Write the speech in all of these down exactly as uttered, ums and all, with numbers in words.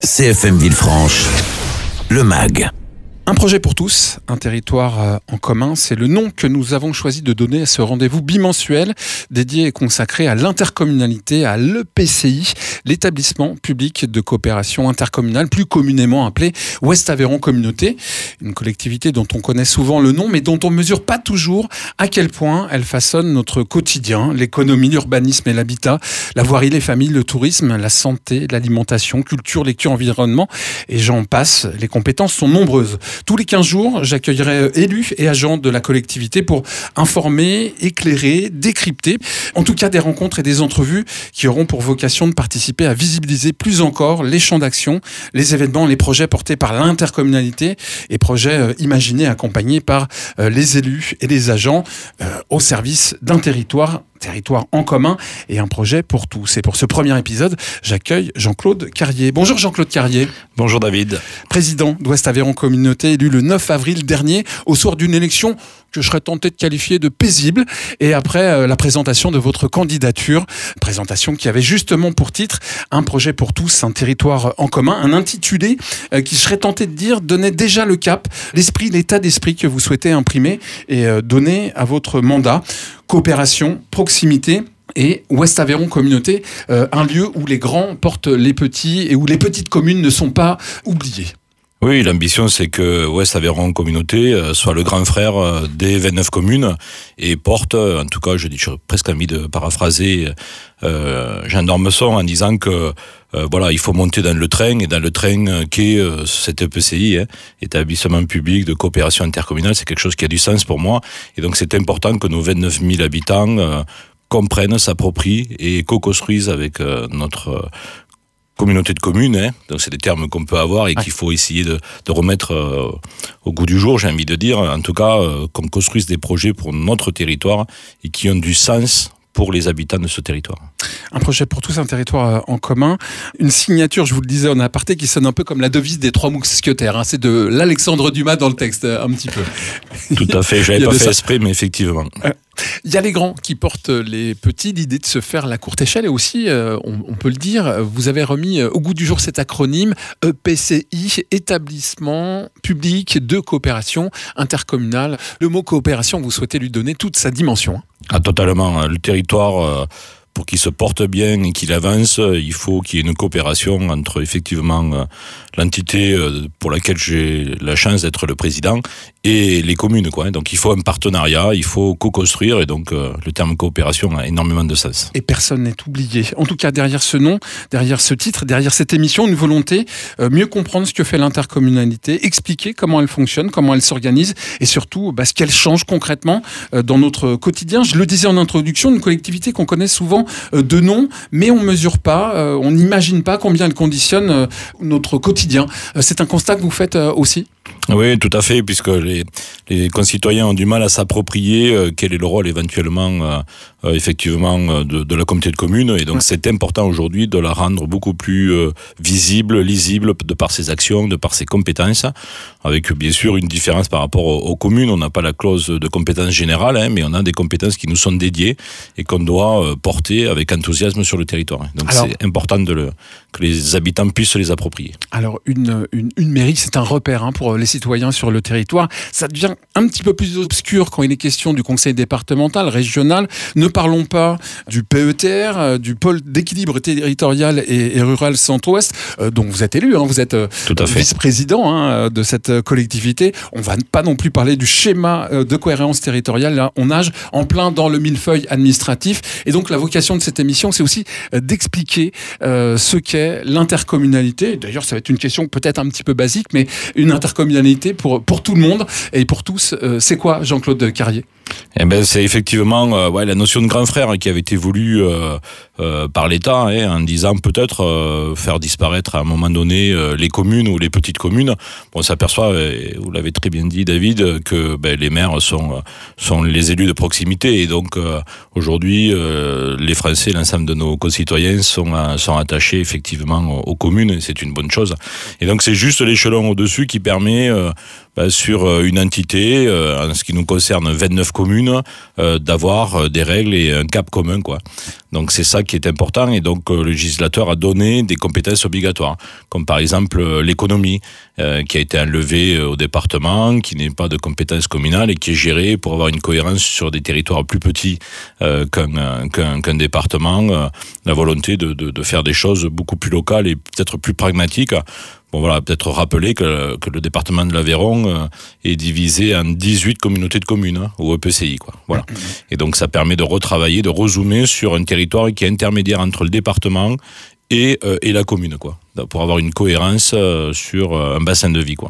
C F M Villefranche, le M A G. Un projet pour tous, un territoire en commun, c'est le nom que nous avons choisi de donner à ce rendez-vous bimensuel dédié et consacré à l'intercommunalité, à l'E P C I, l'établissement public de coopération intercommunale, plus communément appelé Ouest Aveyron Communauté, une collectivité dont on connaît souvent le nom, mais dont on ne mesure pas toujours à quel point elle façonne notre quotidien, l'économie, l'urbanisme et l'habitat, la voirie, les familles, le tourisme, la santé, l'alimentation, culture, lecture, environnement, et j'en passe, les compétences sont nombreuses. Tous les quinze jours, j'accueillerai élus et agents de la collectivité pour informer, éclairer, décrypter. En tout cas, des rencontres et des entrevues qui auront pour vocation de participer à visibiliser plus encore les champs d'action, les événements, les projets portés par l'intercommunalité et projets imaginés, accompagnés par les élus et les agents au service d'un territoire territoire en commun et un projet pour tous. Et pour ce premier épisode, j'accueille Jean-Claude Carrier. Bonjour Jean-Claude Carrier. Bonjour David. Président d'Ouest Aveyron Communauté, élu le neuf avril dernier au soir d'une élection que je serais tenté de qualifier de paisible. Et après euh, la présentation de votre candidature, présentation qui avait justement pour titre un projet pour tous, un territoire en commun, un intitulé euh, qui serait tenté de dire donnait déjà le cap, l'esprit, l'état d'esprit que vous souhaitez imprimer et euh, donner à votre mandat. Coopération, proximité et Ouest Aveyron Communauté, euh, un lieu où les grands portent les petits et où les petites communes ne sont pas oubliées. Oui, l'ambition c'est que Ouest Aveyron Communauté soit le grand frère des vingt-neuf communes et porte, en tout cas je dis, j'ai presque envie de paraphraser euh, Jean d'Ormesson en disant que euh, voilà, il faut monter dans le train et dans le train qu'est euh, cet E P C I, hein, établissement public de coopération intercommunale, c'est quelque chose qui a du sens pour moi et donc c'est important que nos vingt-neuf mille habitants euh, comprennent, s'approprient et co-construisent avec euh, notre euh, communauté de communes, hein. Donc c'est des termes qu'on peut avoir et qu'il faut essayer de, de remettre euh, au goût du jour, j'ai envie de dire. En tout cas, euh, qu'on construise des projets pour notre territoire et qui ont du sens pour les habitants de ce territoire. Un projet pour tous, un territoire en commun. Une signature, je vous le disais en aparté, qui sonne un peu comme la devise des trois mousquetaires. Hein. C'est de l'Alexandre Dumas dans le texte, un petit peu. Tout à fait, je n'avais pas fait esprit, mais effectivement. Euh, Il y a les grands qui portent les petits, l'idée de se faire la courte échelle et aussi, euh, on, on peut le dire, vous avez remis au goût du jour cet acronyme E P C I, établissement public de coopération intercommunale. Le mot coopération, vous souhaitez lui donner toute sa dimension. Ah, totalement. Le territoire, euh, pour qu'il se porte bien et qu'il avance, il faut qu'il y ait une coopération entre effectivement euh, l'entité euh, pour laquelle j'ai la chance d'être le président et les communes, quoi. Donc il faut un partenariat, il faut co-construire et donc euh, le terme coopération a énormément de sens. Et personne n'est oublié. En tout cas, derrière ce nom, derrière ce titre, derrière cette émission, une volonté, euh, mieux comprendre ce que fait l'intercommunalité, expliquer comment elle fonctionne, comment elle s'organise et surtout bah, ce qu'elle change concrètement euh, dans notre quotidien. Je le disais en introduction, une collectivité qu'on connaît souvent euh, de nom, mais on ne mesure pas, euh, on n'imagine pas combien elle conditionne euh, notre quotidien. Euh, c'est un constat que vous faites euh, aussi ? Oui, tout à fait, puisque les, les concitoyens ont du mal à s'approprier euh, quel est le rôle éventuellement euh, euh, effectivement de, de la communauté de communes et donc ouais. C'est important aujourd'hui de la rendre beaucoup plus euh, visible, lisible de par ses actions, de par ses compétences, avec bien sûr une différence par rapport aux, aux communes. On n'a pas la clause de compétence générale, hein, mais on a des compétences qui nous sont dédiées et qu'on doit euh, porter avec enthousiasme sur le territoire. Donc alors, c'est important de le, que les habitants puissent se les approprier. Alors une, une, une mairie, c'est un repère hein, pour les citoyens sur le territoire. Ça devient un petit peu plus obscur quand il est question du conseil départemental, régional. Ne parlons pas du P E T R, du pôle d'équilibre territorial et, et rural Centre-Ouest, euh, dont vous êtes élu, hein, vous êtes euh, vice-président hein, de cette collectivité. On ne va pas non plus parler du schéma de cohérence territoriale. Là, on nage en plein dans le millefeuille administratif. Et donc la vocation de cette émission, c'est aussi euh, d'expliquer euh, ce qu'est l'intercommunalité. D'ailleurs, ça va être une question peut-être un petit peu basique, mais une intercommunalité pour, pour tout le monde et pour tous. Euh, c'est quoi, Jean-Claude Carrier ? Eh ben, c'est effectivement euh, ouais, la notion de grand frère qui avait été voulue euh, euh, par l'État hein, en disant peut-être euh, faire disparaître à un moment donné euh, les communes ou les petites communes. Bon, on s'aperçoit, et vous l'avez très bien dit David, que ben, les maires sont, sont les élus de proximité et donc euh, aujourd'hui euh, les Français, l'ensemble de nos concitoyens sont, euh, sont attachés effectivement aux, aux communes et c'est une bonne chose. Et donc c'est juste l'échelon au-dessus qui permet euh, ben, sur une entité, euh, en ce qui nous concerne vingt-neuf communes, euh, d'avoir des règles et un cap commun, quoi. Donc c'est ça qui est important, et donc euh, le législateur a donné des compétences obligatoires, comme par exemple euh, l'économie, euh, qui a été enlevée euh, au département, qui n'est pas de compétence communale et qui est gérée pour avoir une cohérence sur des territoires plus petits euh, qu'un, qu'un, qu'un département, euh, la volonté de, de, de faire des choses beaucoup plus locales et peut-être plus pragmatiques. Bon voilà, peut-être rappeler que, que le département de l'Aveyron euh, est divisé en dix-huit communautés de communes, hein, ou E P C I, quoi. Voilà. Et donc ça permet de retravailler, de rezoomer sur un territoire qui est intermédiaire entre le département et, euh, et la commune, quoi, pour avoir une cohérence euh, sur un bassin de vie, quoi.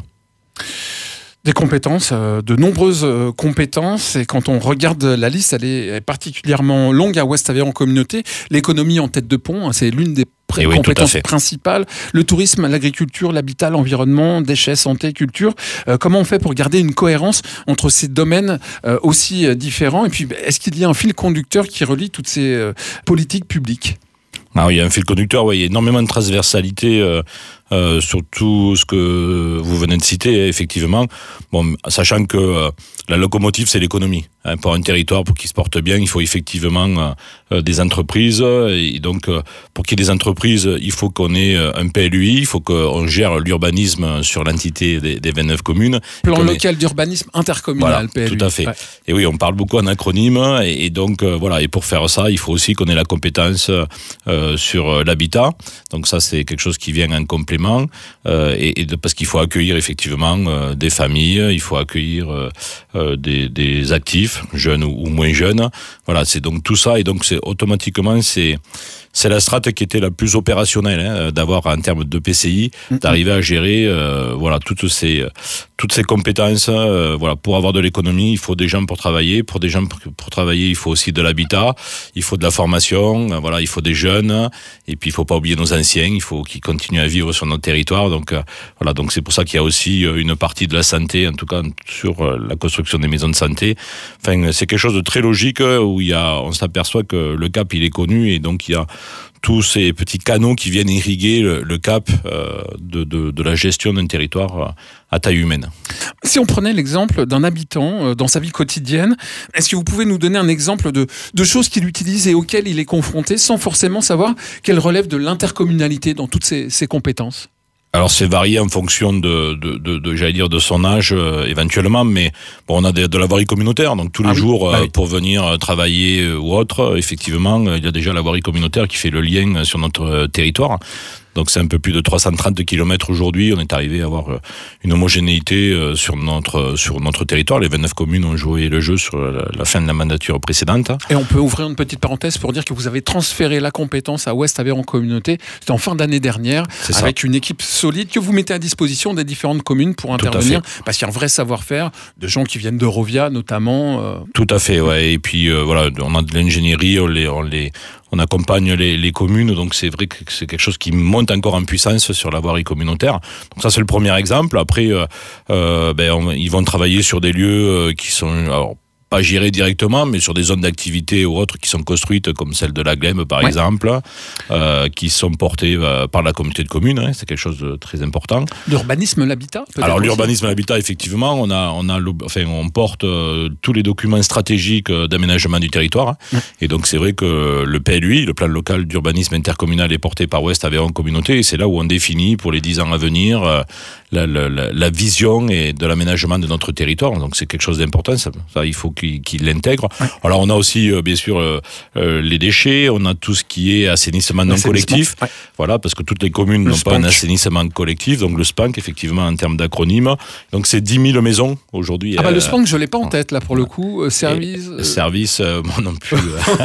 Des compétences, euh, de nombreuses euh, compétences, et quand on regarde la liste, elle est, elle est particulièrement longue à Ouest-Aveyron Communauté. L'économie en tête de pont, hein, c'est l'une des pré- oui, compétences principales. Le tourisme, l'agriculture, l'habitat, l'environnement, déchets, santé, culture. Euh, comment on fait pour garder une cohérence entre ces domaines euh, aussi euh, différents? Et puis, est-ce qu'il y a un fil conducteur qui relie toutes ces euh, politiques publiques? Alors, il y a un fil conducteur, oui, il y a énormément de transversalité euh, euh, sur tout ce que vous venez de citer, effectivement. Bon, sachant que euh, la locomotive, c'est l'économie. Hein, pour un territoire, pour qu'il se porte bien, il faut effectivement euh, des entreprises. Et donc, euh, pour qu'il y ait des entreprises, il faut qu'on ait un P L U I, il faut qu'on gère l'urbanisme sur l'entité des, des vingt-neuf communes. Plan local ait... d'urbanisme intercommunal, voilà, P L U I. Tout à fait. Ouais. Et oui, on parle beaucoup en acronyme. Et, et donc, euh, voilà. Et pour faire ça, il faut aussi qu'on ait la compétence euh, sur l'habitat. Donc ça, c'est quelque chose qui vient en complément. Euh, et, et de, parce qu'il faut accueillir effectivement euh, des familles, il faut accueillir euh, des, des actifs, jeunes ou, ou moins jeunes. Voilà, c'est donc tout ça. Et donc, c'est automatiquement, c'est... C'est la strate qui était la plus opérationnelle, hein, d'avoir en termes de P C I, d'arriver à gérer euh, voilà toutes ces toutes ces compétences. Euh, voilà, pour avoir de l'économie, il faut des gens pour travailler. Pour des gens pour, pour travailler, il faut aussi de l'habitat, il faut de la formation. Euh, voilà, il faut des jeunes. Et puis il faut pas oublier nos anciens. Il faut qu'ils continuent à vivre sur notre territoire. Donc euh, voilà, donc c'est pour ça qu'il y a aussi une partie de la santé, en tout cas sur euh, la construction des maisons de santé. Enfin, c'est quelque chose de très logique où il y a, on s'aperçoit que le cap il est connu, et donc il y a tous ces petits canaux qui viennent irriguer le, le cap euh, de, de, de la gestion d'un territoire à taille humaine. Si on prenait l'exemple d'un habitant euh, dans sa vie quotidienne, est-ce que vous pouvez nous donner un exemple de, de choses qu'il utilise et auxquelles il est confronté, sans forcément savoir qu'elles relèvent de l'intercommunalité dans toutes ses, ses compétences? Alors c'est varié en fonction de, de, de, de j'allais dire de son âge euh, éventuellement, mais bon, on a de, de la voirie communautaire, donc tous les ah oui, jours bah euh, oui. pour venir travailler euh, ou autre, effectivement, il y a déjà la voirie communautaire qui fait le lien sur notre euh, territoire. Donc c'est un peu plus de trois cent trente kilomètres aujourd'hui. On est arrivé à avoir une homogénéité sur notre, sur notre territoire. Les vingt-neuf communes ont joué le jeu sur la, la fin de la mandature précédente. Et on peut ouvrir une petite parenthèse pour dire que vous avez transféré la compétence à Ouest-Aveyron Communauté. C'était en fin d'année dernière, c'est avec ça. Une équipe solide que vous mettez à disposition des différentes communes pour intervenir. Parce qu'il y a un vrai savoir-faire de gens qui viennent d'Eurovia notamment. Euh... Tout à fait, ouais. Et puis euh, voilà, on a de l'ingénierie, on les... On les On accompagne les, les communes, donc c'est vrai que c'est quelque chose qui monte encore en puissance sur la voirie communautaire. Donc ça, c'est le premier exemple. Après, euh, euh, ben, on, ils vont travailler sur des lieux qui sont... Alors, pas gérés directement, mais sur des zones d'activité ou autres qui sont construites, comme celle de la Glemme, par ouais. exemple, euh, qui sont portées euh, par la communauté de communes. Hein, c'est quelque chose de très important. L'urbanisme, l'habitat, peut-être. Alors, aussi. L'urbanisme, l'habitat, effectivement, on a, on a, enfin, on porte euh, tous les documents stratégiques d'aménagement du territoire. Hein, ouais. Et donc, c'est vrai que le P L U I, le plan local d'urbanisme intercommunal, est porté par Ouest-Aveyron Communauté. Et c'est là où on définit pour les dix ans à venir euh, la, la, la, la vision et de l'aménagement de notre territoire. Donc, c'est quelque chose d'important. Ça, ça il faut qui, qui l'intègre. Ouais. Alors on a aussi euh, bien sûr euh, euh, les déchets, on a tout ce qui est assainissement non collectif. Ouais. Voilà, parce que toutes les communes le n'ont SPANC. Pas un assainissement collectif, donc le SPANC effectivement en termes d'acronyme. Donc c'est dix mille maisons aujourd'hui. Ah bah euh, le SPANC je l'ai pas en tête là pour le coup. Euh, service. Euh... Service, euh, moi non plus.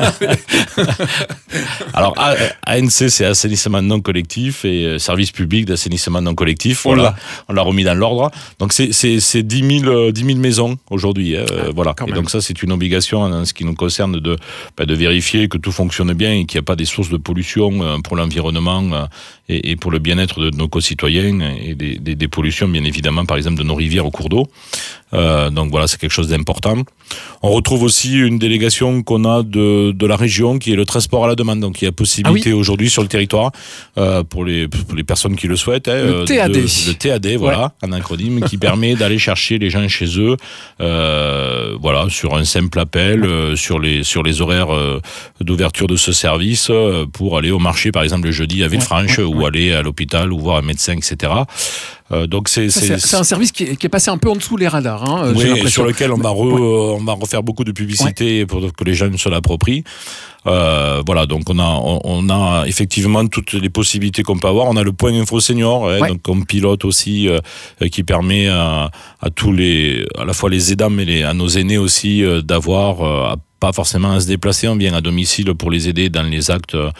Alors A N C c'est assainissement non collectif et euh, service public d'assainissement non collectif. Voilà, voilà. On l'a remis dans l'ordre. Donc c'est c'est c'est dix mille maisons aujourd'hui. Euh, ah, voilà. Et donc ça, c'est une obligation en ce qui nous concerne de, bah, de vérifier que tout fonctionne bien et qu'il n'y a pas des sources de pollution pour l'environnement et, et pour le bien-être de nos concitoyens et des, des, des pollutions, bien évidemment, par exemple, de nos rivières au cours d'eau. Euh, donc voilà, c'est quelque chose d'important. On retrouve aussi une délégation qu'on a de, de la région qui est le transport à la demande. Donc il y a possibilité ah oui. aujourd'hui sur le territoire euh, pour, les, pour les personnes qui le souhaitent. Hein, le T A D. De, le T A D, voilà, ouais. un acronyme qui permet d'aller chercher les gens chez eux euh, voilà, sur un simple appel, euh, sur, les, sur les horaires euh, d'ouverture de ce service euh, pour aller au marché par exemple le jeudi à Villefranche ouais, ouais, ou ouais. aller à l'hôpital ou voir un médecin, et cetera. Euh, donc c'est, Ça, c'est, c'est un service qui est, qui est passé un peu en dessous les radars. Hein, oui, et sur lequel on va, re, ouais. on va refaire beaucoup de publicité ouais. pour que les jeunes se l'approprient. Euh, voilà, donc on a, on, on a effectivement toutes les possibilités qu'on peut avoir. On a le point info senior, hein, ouais. donc on pilote aussi, euh, qui permet à, à tous les, à la fois les aidants mais les, à nos aînés aussi euh, d'avoir euh, pas forcément à se déplacer, on vient à domicile pour les aider dans les actes, euh,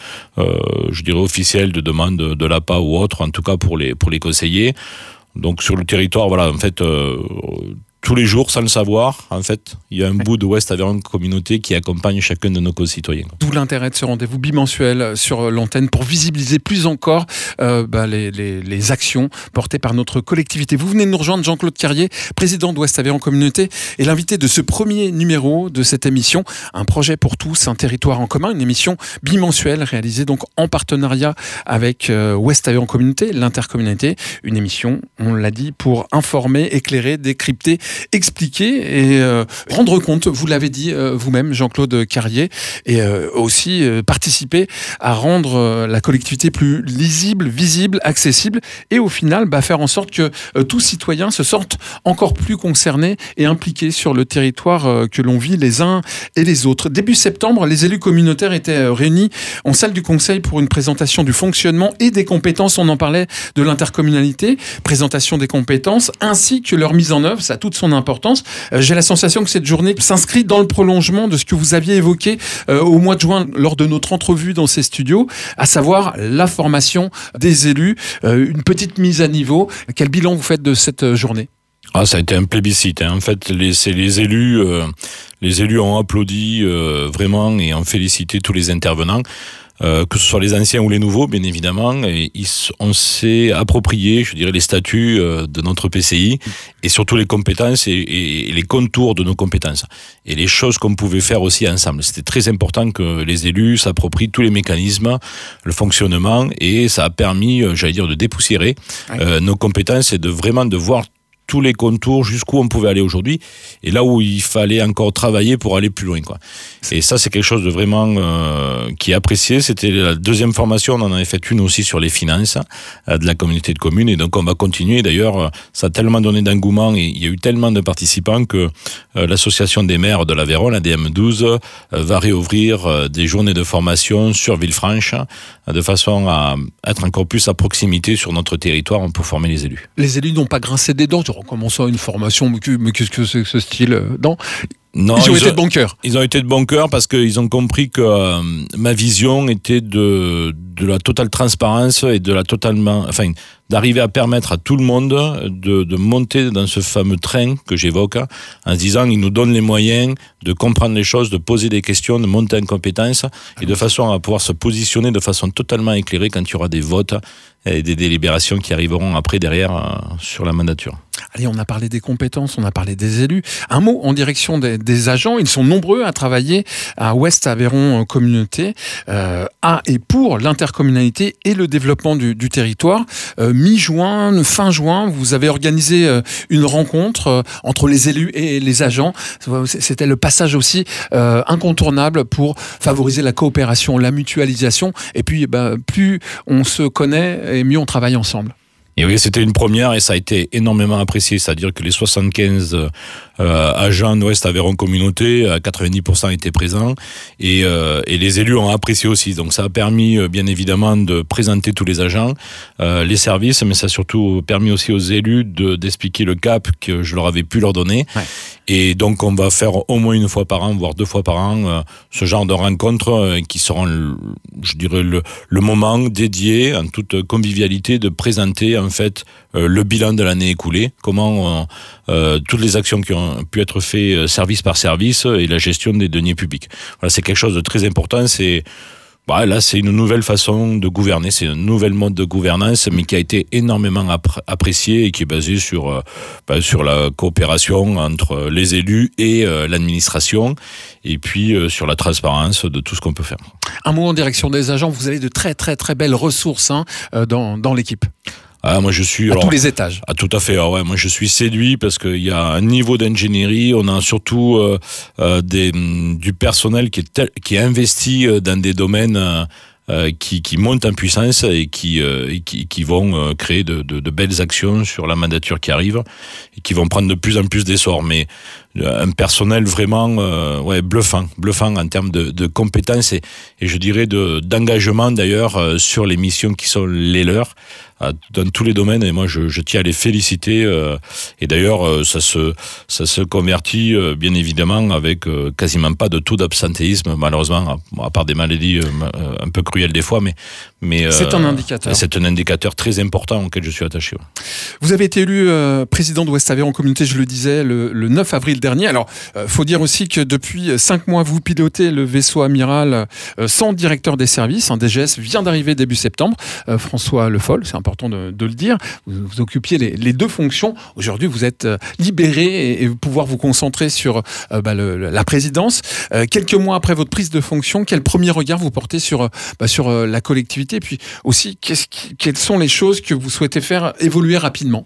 je dirais officiels de demande de, de l'A P A ou autre, en tout cas pour les pour les conseillers. Donc sur le territoire, voilà, en fait. Euh, Tous les jours, sans le savoir, en fait, il y a un ouais. bout de Ouest Aveyron Communauté qui accompagne chacun de nos concitoyens. D'où l'intérêt de ce rendez-vous bimensuel sur l'antenne pour visibiliser plus encore euh, bah, les, les, les actions portées par notre collectivité. Vous venez de nous rejoindre, Jean-Claude Carrier, président d'Ouest Aveyron Communauté, et l'invité de ce premier numéro de cette émission, Un projet pour tous, un territoire en commun, une émission bimensuelle réalisée donc en partenariat avec euh, Ouest Aveyron Communauté, l'intercommunalité, une émission, on l'a dit, pour informer, éclairer, décrypter, expliquer et euh, rendre compte, vous l'avez dit euh, vous-même, Jean-Claude Carrier, et euh, aussi euh, participer à rendre euh, la collectivité plus lisible, visible, accessible, et au final bah, faire en sorte que euh, tout citoyen se sorte encore plus concerné et impliqué sur le territoire euh, que l'on vit les uns et les autres. Début septembre, les élus communautaires étaient euh, réunis en salle du Conseil pour une présentation du fonctionnement et des compétences, on en parlait, de l'intercommunalité, présentation des compétences, ainsi que leur mise en œuvre, ça a toute son importance. Euh, j'ai la sensation que cette journée s'inscrit dans le prolongement de ce que vous aviez évoqué euh, au mois de juin lors de notre entrevue dans ces studios, à savoir la formation des élus, euh, une petite mise à niveau. Quel bilan vous faites de cette journée ? Ah, ça a été un plébiscite. Hein. En fait, les, c'est les élus, euh, les élus ont applaudi euh, vraiment et ont félicité tous les intervenants. Euh, que ce soit les anciens ou les nouveaux, bien évidemment, et ils, on s'est approprié, je dirais, les statuts euh, de notre P C I et surtout les compétences et, et, et les contours de nos compétences et les choses qu'on pouvait faire aussi ensemble. C'était très important que les élus s'approprient tous les mécanismes, le fonctionnement, et ça a permis, j'allais dire, de dépoussiérer euh, nos compétences et de vraiment de voir tous les contours, jusqu'où on pouvait aller aujourd'hui, et là où il fallait encore travailler pour aller plus loin, quoi. Et ça, c'est quelque chose de vraiment euh, qui est apprécié. C'était la deuxième formation, on en avait fait une aussi sur les finances euh, de la communauté de communes, et donc on va continuer. D'ailleurs, ça a tellement donné d'engouement, et il y a eu tellement de participants que euh, l'association des maires de l'Aveyron, la D M douze, euh, va réouvrir euh, des journées de formation sur Villefranche, euh, de façon à être encore plus à proximité sur notre territoire pour former les élus. Les élus n'ont pas grincé des dents en commençant une formation, mais qu'est-ce que c'est que ce style Non, non ils ont ils été ont, de bon cœur. Ils ont été de bon cœur parce qu'ils ont compris que euh, ma vision était de, de la totale transparence et de la totalement, enfin, d'arriver à permettre à tout le monde de, de monter dans ce fameux train que j'évoque, en se disant ils nous donnent les moyens de comprendre les choses, de poser des questions, de monter en compétences, et de façon à pouvoir se positionner de façon totalement éclairée quand il y aura des votes et des délibérations qui arriveront après, derrière, euh, sur la mandature. Allez, on a parlé des compétences, on a parlé des élus. Un mot en direction des, des agents. Ils sont nombreux à travailler à Ouest Aveyron Communauté, euh, à et pour l'intercommunalité et le développement du, du territoire. Euh, mi-juin, fin juin, vous avez organisé euh, une rencontre euh, entre les élus et les agents. C'était le passage aussi euh, incontournable pour favoriser la coopération, la mutualisation. Et puis, bah, plus on se connaît et mieux on travaille ensemble. Et oui, c'était une première et ça a été énormément apprécié. C'est-à-dire que les soixante-quinze euh, agents d'Ouest Aveyron Communauté, à quatre-vingt-dix pour cent étaient présents, et, euh, et les élus ont apprécié aussi. Donc ça a permis, bien évidemment, de présenter tous les agents, euh, les services, mais ça a surtout permis aussi aux élus de, d'expliquer le cap que je leur avais pu leur donner. Ouais. Et donc on va faire au moins une fois par an, voire deux fois par an, euh, ce genre de rencontres euh, qui seront, le, je dirais, le, le moment dédié, en toute convivialité, de présenter en fait euh, le bilan de l'année écoulée, comment euh, toutes les actions qui ont pu être faites service par service et la gestion des deniers publics. Voilà, c'est quelque chose de très important. C'est Bah, là, c'est une nouvelle façon de gouverner, c'est une nouvelle mode de gouvernance, mais qui a été énormément appré- appréciée et qui est basée sur, euh, bah, sur la coopération entre les élus et euh, l'administration, et puis euh, sur la transparence de tout ce qu'on peut faire. Un mot en direction des agents, vous avez de très très très belles ressources hein, dans, dans l'équipe. Ah, moi je suis à alors, tous les étages. Ah, tout à fait. Alors, ouais, moi je suis séduit parce qu'il y a un niveau d'ingénierie. On a surtout euh, euh, des, du personnel qui est tel, qui est investi dans des domaines euh, euh, qui, qui montent en puissance et qui, euh, et qui, qui vont euh, créer de, de, de belles actions sur la mandature qui arrive et qui vont prendre de plus en plus d'essor. Mais un personnel vraiment euh, ouais, bluffant, bluffant en termes de, de compétences et, et je dirais de, d'engagement d'ailleurs euh, sur les missions qui sont les leurs euh, dans tous les domaines. Et moi, je, je tiens à les féliciter. Euh, et d'ailleurs, euh, ça se ça se convertit euh, bien évidemment avec euh, quasiment pas de taux d'absentéisme, malheureusement, à, à part des maladies euh, un peu cruelles des fois, mais mais euh, c'est un indicateur. C'est un indicateur très important auquel je suis attaché. Ouais. Vous avez été élu euh, président d'Ouest Aveyron Communauté, je le disais, le, le neuf avril dernier. Alors, euh, faut dire aussi que depuis cinq mois, vous pilotez le vaisseau amiral euh, sans directeur des services. Un D G S vient d'arriver début septembre. Euh, François Le Foll, c'est important de, de le dire. Vous, vous occupiez les, les deux fonctions. Aujourd'hui, vous êtes euh, libéré et, et pouvoir vous concentrer sur euh, bah, le, la présidence. Euh, quelques mois après votre prise de fonction, quel premier regard vous portez sur, bah, sur euh, la collectivité? Et puis aussi, qu'est-ce qui, quelles sont les choses que vous souhaitez faire évoluer rapidement?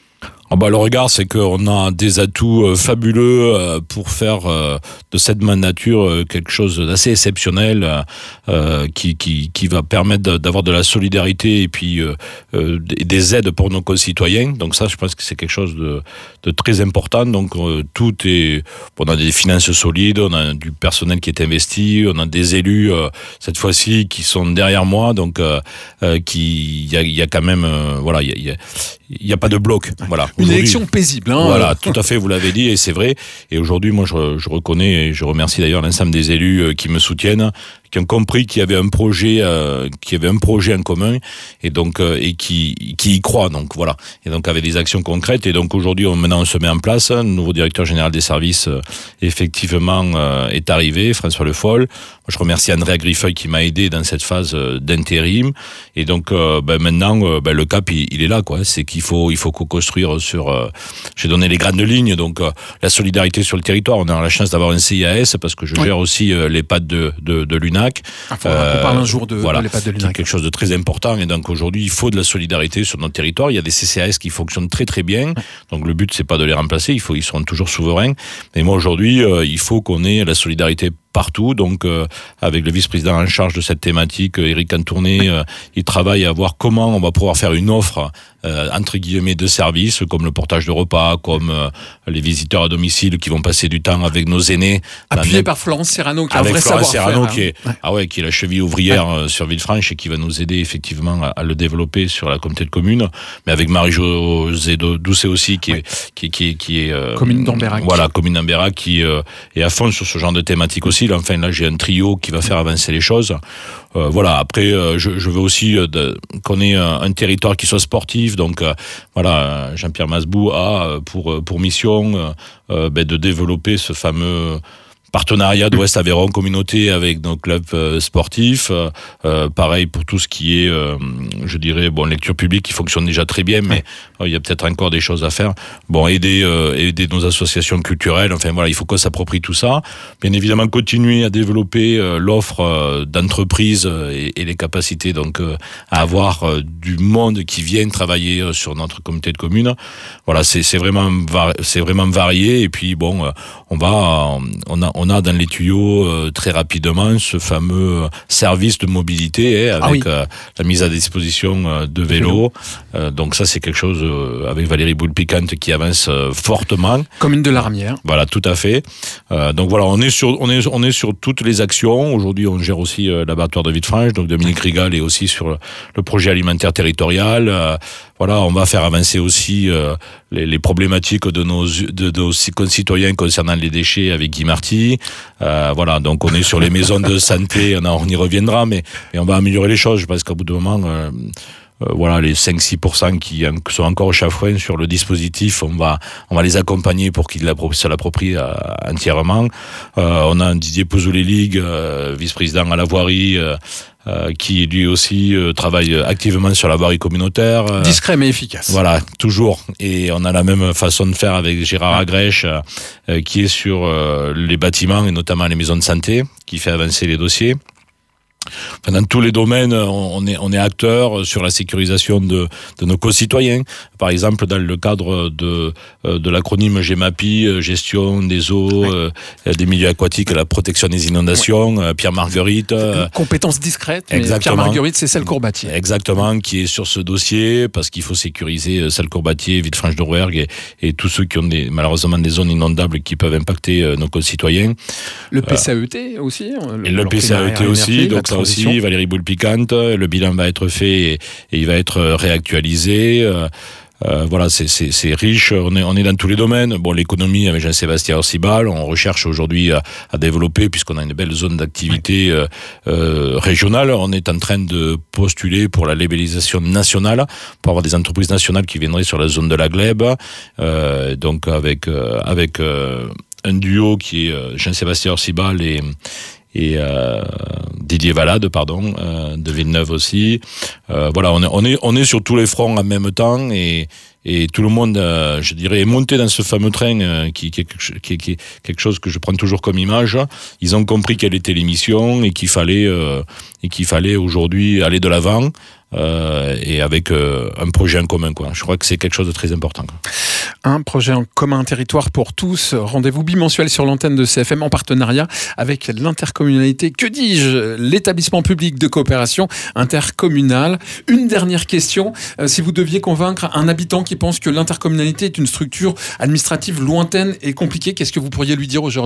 Ah bah, le regard, c'est qu'on a des atouts euh, fabuleux euh, pour faire euh, de cette mandature euh, quelque chose d'assez exceptionnel euh, qui, qui, qui va permettre d'avoir de la solidarité et puis euh, euh, des aides pour nos concitoyens. Donc ça, je pense que c'est quelque chose de, de très important. Donc euh, tout est... On a des finances solides, on a du personnel qui est investi, on a des élus, euh, cette fois-ci, qui sont derrière moi. Donc euh, euh, qui, il y a, y a quand même... Euh, voilà, il y a, y a pas de bloc. Voilà. Une élection paisible. Hein, voilà, tout à fait, vous l'avez dit, et c'est vrai. Et aujourd'hui, moi, je, je reconnais, et je remercie d'ailleurs l'ensemble des élus qui me soutiennent, qui ont compris qu'il y avait un projet, euh, qu'il y avait un projet en commun, et donc euh, et qui qui y croient. Donc voilà. Et donc avec des actions concrètes. Et donc aujourd'hui, on, maintenant, on se met en place. Un nouveau directeur général des services, euh, effectivement, euh, est arrivé, François Le Foll. Moi, je remercie Andrea Griffeuil qui m'a aidé dans cette phase euh, d'intérim. Et donc euh, ben, maintenant, euh, ben, le cap, il, il est là, quoi. C'est qu'il faut il faut co-construire sur. Euh, j'ai donné les grandes lignes. Donc euh, la solidarité sur le territoire. On a la chance d'avoir un C I A S parce que je oui. gère aussi euh, les pattes de de, de l'U N A C. Ah, euh, on parle un jour de, voilà, de l'E H P A D de l'U N A C. C'est quelque chose de très important et donc aujourd'hui il faut de la solidarité sur notre territoire. Il y a des C C A S qui fonctionnent très très bien. Donc le but c'est pas de les remplacer, il faut ils seront toujours souverains. Mais moi aujourd'hui euh, il faut qu'on ait la solidarité partout. Donc euh, avec le vice-président en charge de cette thématique, Éric Antourné, euh, il travaille à voir comment on va pouvoir faire une offre euh, entre guillemets de services comme le portage de repas, comme euh, les visiteurs à domicile qui vont passer du temps avec nos aînés. Appuyé par Florence Serrano qui a un vrai Florence Serrano savoir-faire. Qui est, hein. ah ouais, qui est la cheville ouvrière ouais. sur Villefranche et qui va nous aider effectivement à, à le développer sur la communauté de communes. Mais avec Marie-Josée Doucet aussi qui est, ouais. qui, qui, qui est euh, commune d'Ambérac. Voilà, commune d'Ambérac qui euh, est à fond sur ce genre de thématique aussi. Là, enfin là, j'ai un trio qui va faire avancer les choses. Euh, voilà. Après, euh, je, je veux aussi euh, de, qu'on ait un, un territoire qui soit sportif. Donc euh, voilà, Jean-Pierre Masbou a pour pour mission euh, ben, de développer ce fameux partenariat d'Ouest Aveyron Communauté avec nos clubs euh, sportifs. Euh, pareil pour tout ce qui est, euh, je dirais, bon, lecture publique qui fonctionne déjà très bien, mais euh, il y a peut-être encore des choses à faire. Bon, aider, euh, aider nos associations culturelles. Enfin voilà, il faut qu'on s'approprie tout ça. Bien évidemment, continuer à développer euh, l'offre euh, d'entreprises et, et les capacités donc euh, à avoir euh, du monde qui vienne travailler euh, sur notre communauté de communes. Voilà, c'est, c'est vraiment, vari- c'est vraiment varié. Et puis bon, euh, on va, euh, on a, on On a dans les tuyaux euh, très rapidement ce fameux service de mobilité hein, avec ah oui. euh, la mise à disposition euh, de vélos. Euh, donc ça c'est quelque chose euh, avec Valérie Boule-Piquante qui avance euh, fortement. Commune de l'Armière. Voilà, tout à fait. Euh, donc voilà, on est sur on est on est sur toutes les actions. Aujourd'hui, on gère aussi euh, l'abattoir de Villefranche. Donc Dominique Rigal est aussi sur le, le projet alimentaire territorial. Euh, voilà, on va faire avancer aussi euh, les, les problématiques de nos de, de nos concitoyens concernant les déchets avec Guy Marty. Euh, voilà, donc on est sur les maisons de santé, on, a, on y reviendra, mais, mais on va améliorer les choses. Je pense qu'à bout de moment, euh, euh, voilà, les cinq à six pour cent qui sont encore au chafouin sur le dispositif, on va, on va les accompagner pour qu'ils se l'approprient euh, entièrement. Euh, on a un Didier Pouzoulé-Ligue, euh, vice-président à la voirie, euh, Euh, qui lui aussi euh, travaille activement sur la voirie communautaire. Euh, Discret mais efficace. Voilà, toujours. Et on a la même façon de faire avec Gérard Agrèche, euh, qui est sur euh, les bâtiments et notamment les maisons de santé, qui fait avancer les dossiers. Enfin, dans tous les domaines, on est, on est acteur sur la sécurisation de, de nos concitoyens. Par exemple, dans le cadre de, de l'acronyme GEMAPI, gestion des eaux, oui. euh, des milieux aquatiques et la protection des inondations, oui. Pierre Marguerite. Euh, Compétence discrète, mais Pierre Marguerite, c'est celle Courbatier. Exactement, qui est sur ce dossier, parce qu'il faut sécuriser celle Courbatier, Villefranche de Rouergue et, et tous ceux qui ont des, malheureusement des zones inondables qui peuvent impacter nos concitoyens. Le P C A E T euh, aussi. Le, et le P C A E T aussi, donc ça aussi, Valérie Boule-Piquante, le bilan va être fait et, et il va être réactualisé. Euh, euh, voilà, c'est, c'est, c'est riche, on est, on est dans tous les domaines. Bon, l'économie avec Jean-Sébastien Orsibal, on recherche aujourd'hui à, à développer, puisqu'on a une belle zone d'activité euh, euh, régionale. On est en train de postuler pour la labellisation nationale, pour avoir des entreprises nationales qui viendraient sur la zone de la Glèbe, euh, donc avec, euh, avec euh, un duo qui est euh, Jean-Sébastien Orsibal et et euh, Didier Valade, pardon, euh, de Villeneuve aussi. Euh, voilà, on est, on est, on est sur tous les fronts en même temps et, et tout le monde, euh, je dirais, est monté dans ce fameux train euh, qui, qui, qui, qui est quelque chose que je prends toujours comme image. Ils ont compris quelle était l'émission et qu'il fallait, euh, et qu'il fallait aujourd'hui aller de l'avant. Euh, et avec euh, un projet en commun, quoi. Je crois que c'est quelque chose de très important, quoi. Un projet en commun, un territoire pour tous. Rendez-vous bimensuel sur l'antenne de C F M en partenariat avec l'intercommunalité, que dis-je, l'établissement public de coopération intercommunale. Une dernière question. Euh, si vous deviez convaincre un habitant qui pense que l'intercommunalité est une structure administrative lointaine et compliquée, qu'est-ce que vous pourriez lui dire aujourd'hui ?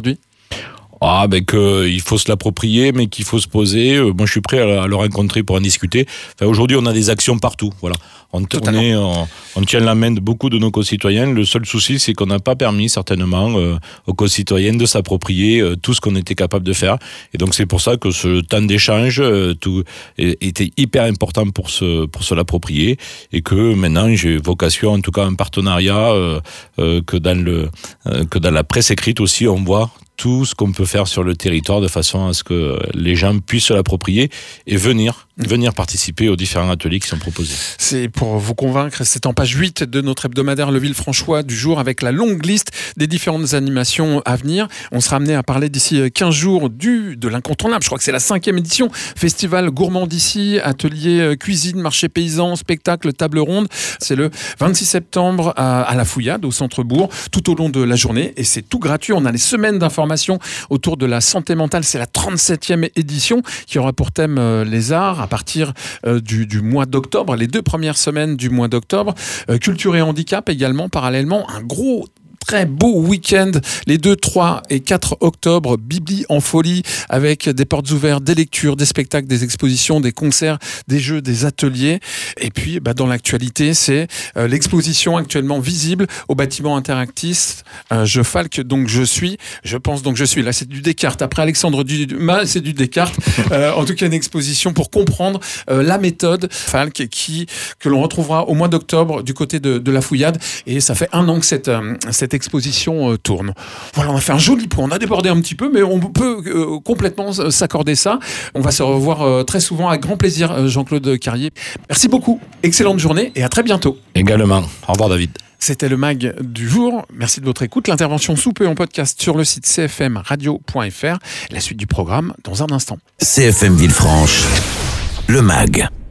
Ah, ben qu'il faut se l'approprier, mais qu'il faut se poser. Moi, je suis prêt à le rencontrer pour en discuter. Enfin, aujourd'hui, on a des actions partout. Voilà. On, on, est, on, on tient la main de beaucoup de nos concitoyens. Le seul souci, c'est qu'on n'a pas permis, certainement, euh, aux concitoyens de s'approprier euh, tout ce qu'on était capable de faire. Et donc, c'est pour ça que ce temps d'échange euh, tout, était hyper important pour se, pour se l'approprier. Et que maintenant, j'ai vocation, en tout cas, un partenariat, euh, euh, que, dans le, euh, que dans la presse écrite aussi, on voit tout ce qu'on peut faire sur le territoire de façon à ce que les gens puissent se l'approprier et venir, venir participer aux différents ateliers qui sont proposés. C'est pour vous convaincre, c'est en page huit de notre hebdomadaire Le Villefranchois du jour avec la longue liste des différentes animations à venir. On sera amené à parler d'ici quinze jours du, de l'incontournable. Je crois que c'est la cinquième édition. Festival gourmand d'ici, atelier cuisine, marché paysan, spectacle, table ronde. C'est le vingt-six septembre à, à la Fouillade, au centre-bourg, tout au long de la journée. Et c'est tout gratuit. On a les semaines d'information autour de la santé mentale. C'est la trente-septième édition qui aura pour thème euh, les arts à partir euh, du, du mois d'octobre, les deux premières semaines du mois d'octobre. Euh, culture et handicap également, parallèlement, un gros très beau week-end, les deux, trois et quatre octobre, Bibli en folie, avec des portes ouvertes, des lectures, des spectacles, des expositions, des concerts, des jeux, des ateliers. Et puis, bah, dans l'actualité, c'est euh, l'exposition actuellement visible au bâtiment interactif euh, Je Falque, donc je suis, je pense donc je suis. Là, c'est du Descartes. Après Alexandre Dumas, c'est du Descartes. Euh, en tout cas, une exposition pour comprendre euh, la méthode Falque qui, que l'on retrouvera au mois d'octobre du côté de, de la Fouillade. Et ça fait un an que cette, euh, cette exposition euh, tourne. Voilà, on a fait un joli point. On a débordé un petit peu, mais on peut euh, complètement s'accorder ça. On va se revoir euh, très souvent avec grand plaisir, euh, Jean-Claude Carrier. Merci beaucoup. Excellente journée et à très bientôt. Également. Au revoir, David. C'était le mag du jour. Merci de votre écoute. L'intervention soupe et en podcast sur le site c f m radio point f r. La suite du programme dans un instant. C F M Villefranche, le mag.